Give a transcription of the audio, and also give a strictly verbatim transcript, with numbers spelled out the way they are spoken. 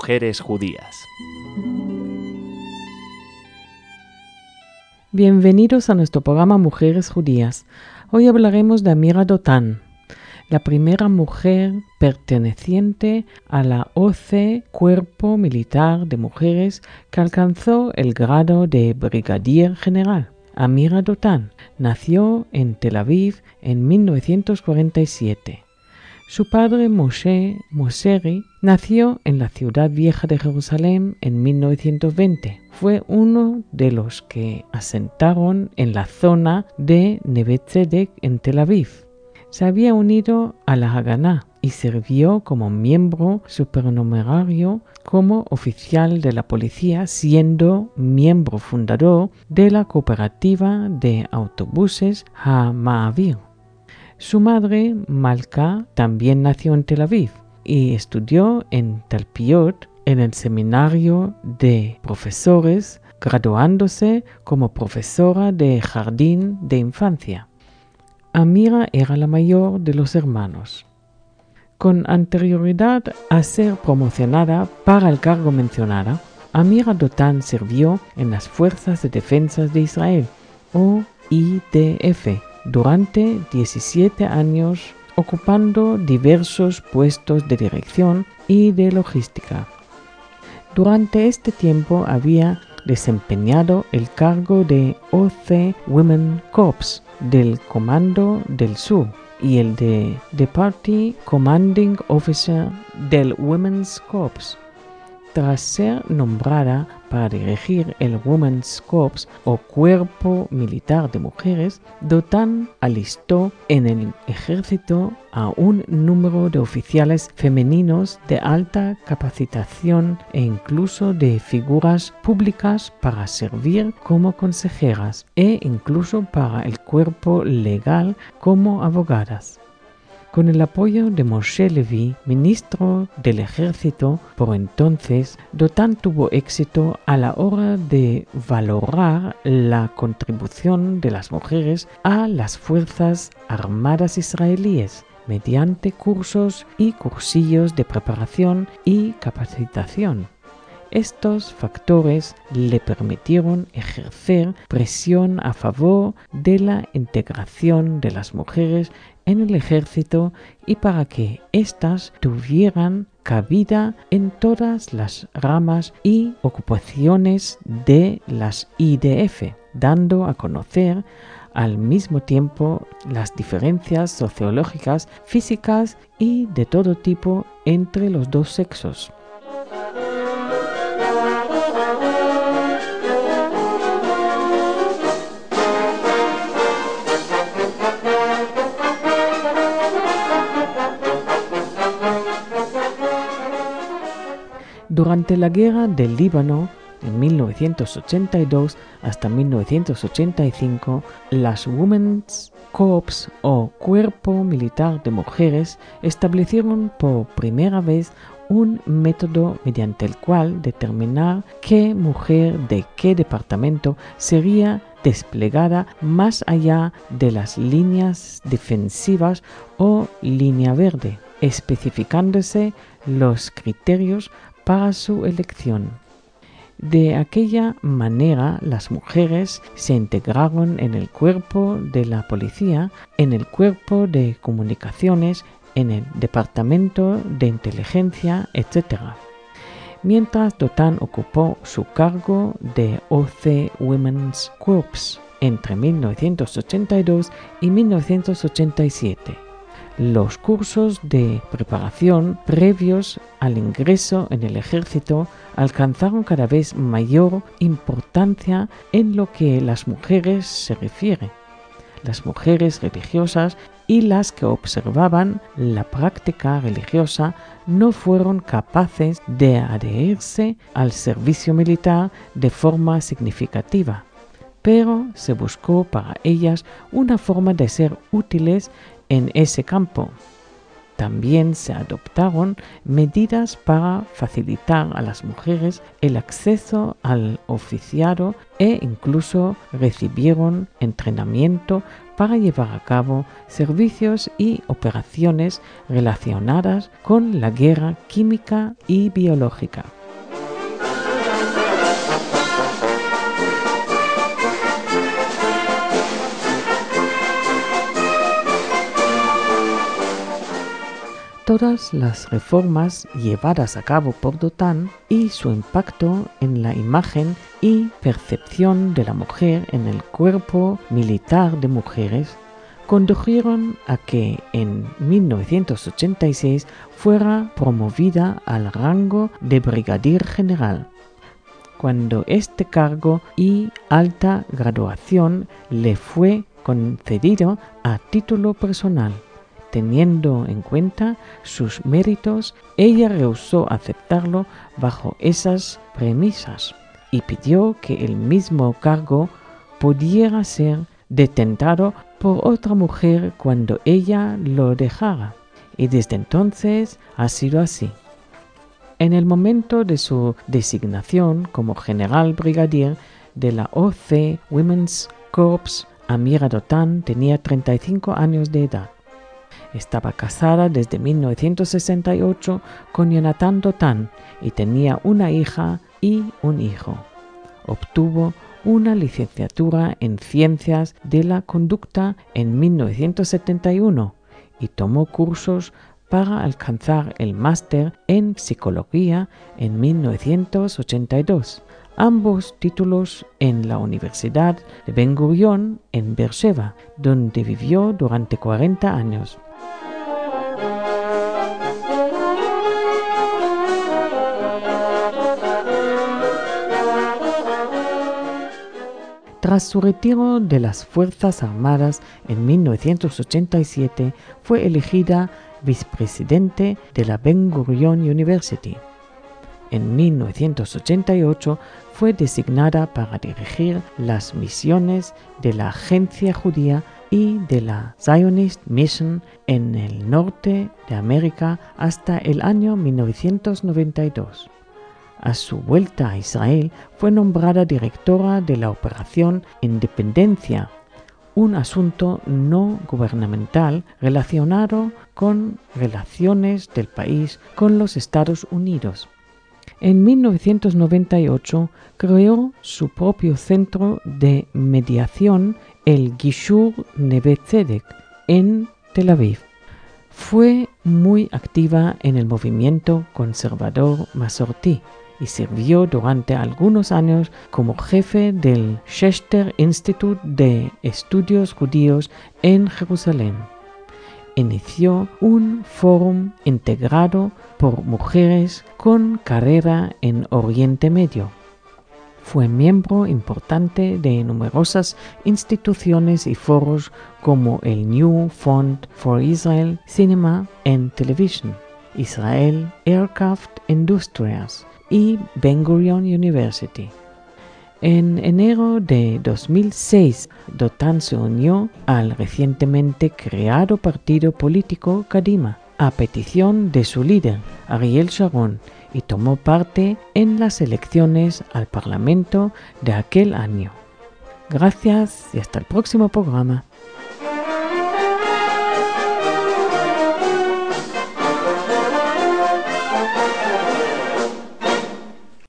mujeres judías. Bienvenidos a nuestro programa Mujeres Judías. Hoy hablaremos de Amira Dotán, la primera mujer perteneciente a la O C, Cuerpo Militar de Mujeres, que alcanzó el grado de brigadier general. Amira Dotán nació en Tel Aviv en mil novecientos cuarenta y siete. Su padre, Moshe Moseri, nació en la ciudad vieja de Jerusalén en mil novecientos veinte. Fue uno de los que asentaron en la zona de Neve Tzedek en Tel Aviv. Se había unido a la Haganá y sirvió como miembro supernumerario como oficial de la policía, siendo miembro fundador de la cooperativa de autobuses HaMa'avir. Su madre, Malka, también nació en Tel Aviv y estudió en Talpiot, en el seminario de profesores, graduándose como profesora de jardín de infancia. Amira era la mayor de los hermanos. Con anterioridad a ser promocionada para el cargo mencionado, Amira Dotán sirvió en las Fuerzas de Defensa de Israel, o I D F, durante diecisiete años, ocupando diversos puestos de dirección y de logística. Durante este tiempo había desempeñado el cargo de O C Women Corps del Comando del Sur y el de Deputy Commanding Officer del Women's Corps. Tras ser nombrada para dirigir el Women's Corps o Cuerpo Militar de Mujeres, Dotán alistó en el ejército a un número de oficiales femeninos de alta capacitación e incluso de figuras públicas para servir como consejeras e incluso para el cuerpo legal como abogadas. Con el apoyo de Moshe Levi, ministro del ejército por entonces, Dotán tuvo éxito a la hora de valorar la contribución de las mujeres a las fuerzas armadas israelíes mediante cursos y cursillos de preparación y capacitación. Estos factores le permitieron ejercer presión a favor de la integración de las mujeres en el ejército y para que éstas tuvieran cabida en todas las ramas y ocupaciones de las I D F, dando a conocer al mismo tiempo las diferencias sociológicas, físicas y de todo tipo entre los dos sexos. Durante la guerra del Líbano, en mil novecientos ochenta y dos hasta mil novecientos ochenta y cinco, las Women's Corps o Cuerpo Militar de Mujeres establecieron por primera vez un método mediante el cual determinar qué mujer de qué departamento sería desplegada más allá de las líneas defensivas o línea verde, especificándose los criterios para su elección. De aquella manera, las mujeres se integraron en el cuerpo de la policía, en el cuerpo de comunicaciones, en el departamento de inteligencia, etcétera. Mientras Dotán ocupó su cargo de O C Women's Corps entre mil novecientos ochenta y dos y mil novecientos ochenta y siete. Los cursos de preparación previos al ingreso en el ejército alcanzaron cada vez mayor importancia en lo que las mujeres se refiere. Las mujeres religiosas y las que observaban la práctica religiosa no fueron capaces de adherirse al servicio militar de forma significativa, pero se buscó para ellas una forma de ser útiles en ese campo. También se adoptaron medidas para facilitar a las mujeres el acceso al oficiado e incluso recibieron entrenamiento para llevar a cabo servicios y operaciones relacionadas con la guerra química y biológica. Todas las reformas llevadas a cabo por Dotan y su impacto en la imagen y percepción de la mujer en el cuerpo militar de mujeres condujeron a que en mil novecientos ochenta y seis fuera promovida al rango de brigadier general, cuando este cargo y alta graduación le fue concedido a título personal. Teniendo en cuenta sus méritos, ella rehusó aceptarlo bajo esas premisas y pidió que el mismo cargo pudiera ser detentado por otra mujer cuando ella lo dejara, y desde entonces ha sido así. En el momento de su designación como general brigadier de la O C Women's Corps, Amira Dotan tenía treinta y cinco años de edad. Estaba casada desde mil novecientos sesenta y ocho con Jonathan Dotan y tenía una hija y un hijo. Obtuvo una licenciatura en Ciencias de la Conducta en mil novecientos setenta y uno y tomó cursos para alcanzar el máster en Psicología en mil novecientos ochenta y dos, ambos títulos en la Universidad de Ben Gurion en Beersheba, donde vivió durante cuarenta años. Tras su retiro de las Fuerzas Armadas en mil novecientos ochenta y siete, fue elegida vicepresidente de la Ben Gurion University. En mil novecientos ochenta y ocho fue designada para dirigir las misiones de la Agencia Judía y de la Zionist Mission en el norte de América hasta el año mil novecientos noventa y dos. A su vuelta a Israel fue nombrada directora de la Operación Independencia, un asunto no gubernamental relacionado con relaciones del país con los Estados Unidos. En mil novecientos noventa y ocho creó su propio centro de mediación, el Gishur Neve Tzedek, en Tel Aviv. Fue muy activa en el movimiento conservador Masorti y sirvió durante algunos años como jefe del Schechter Institute de Estudios Judíos en Jerusalén. Inició un foro integrado por mujeres con carrera en Oriente Medio. Fue miembro importante de numerosas instituciones y foros como el New Fund for Israel Cinema and Television, Israel Aircraft Industries y Ben Gurion University. En enero de dos mil seis, Dotan se unió al recientemente creado partido político Kadima, a petición de su líder, Ariel Sharon, y tomó parte en las elecciones al Parlamento de aquel año. Gracias y hasta el próximo programa.